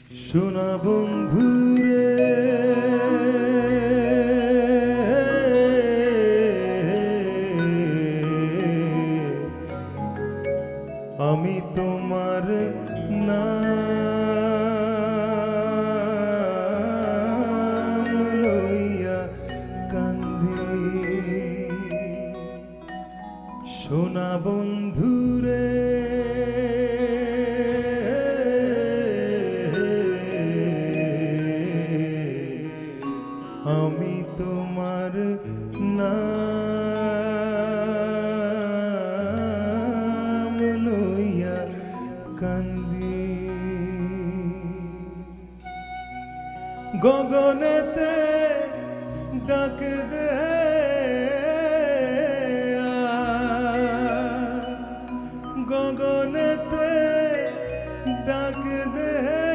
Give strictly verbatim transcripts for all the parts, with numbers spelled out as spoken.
সোনা বন্ধুরে আমি তোমার নাম লইয়া কান্দি। সোনা বন্ধুরে আমি তোমার নাম লইয়া কান্দি। গগনেতে ডাক দে গগনেতে ডাক দে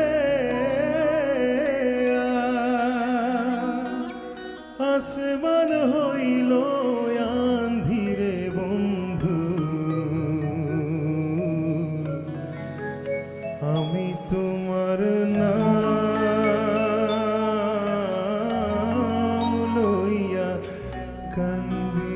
আসমান হইল আঁধিরে বন্ধু আমি তোমার নাম লইয়া কান্দি।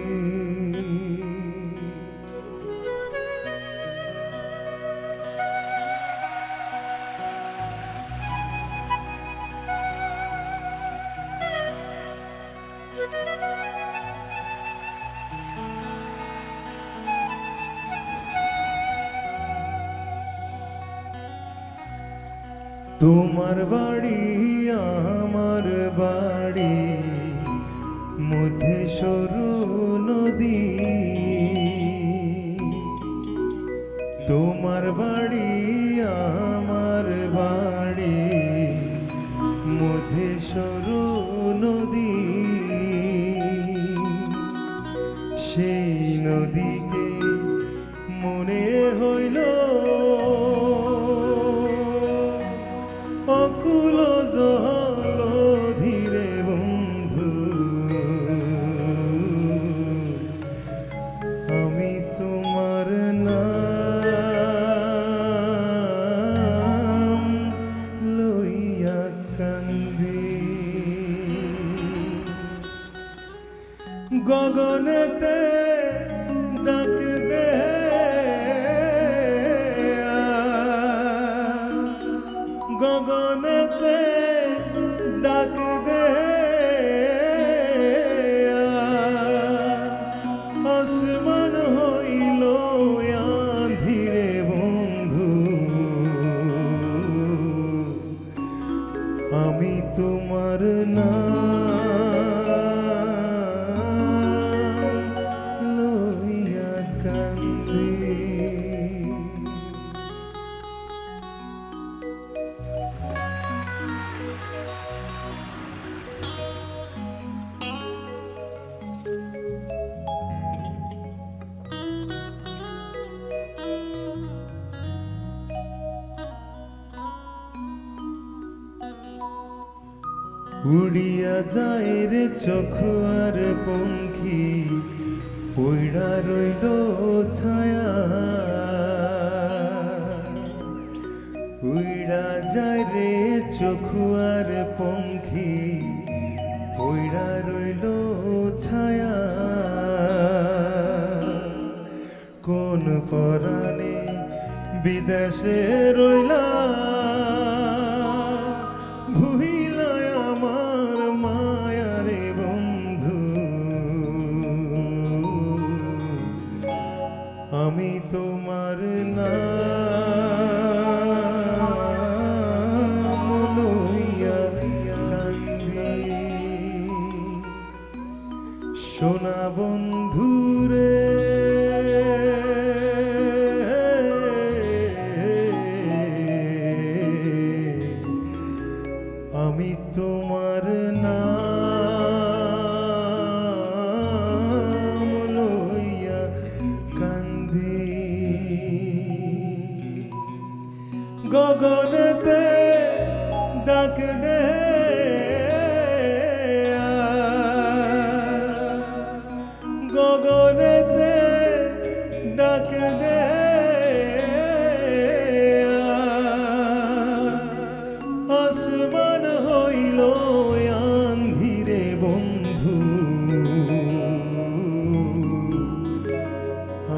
তোমার বাড়ি আমার বাড়ি মধ্যে সরু নদী। তোমার বাড়ি আমার বাড়ি মধ্যে সরু নদী। সেই নদীকে মনে হইল অকুল জল ধীরে বন্ধু আমি তোমার নাম লইয়া কান্দি। গগনেতে ডাক দে গগনেতে ডাক দে আসমান হইল আঁধিরে বন্ধু আমি তোমার নাম লইয়া কান্দি। উড়িয়া যায় রে চোখ আর পঙ্খী পইড়া রইল ছায়া। উড়া যায় রে চোখ আর পঙ্খী পইড়া রইল ছায়া। কোন পরাণে বিদেশে রইলা ভুইলায় আমার মায়ারে বন্ধু আমি তোমার নাম লইয়া কান্দি। সোনা বন্ধুরে আমি তোমার নাম লইয়া কান্দি।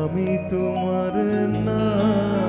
আমি তোমার না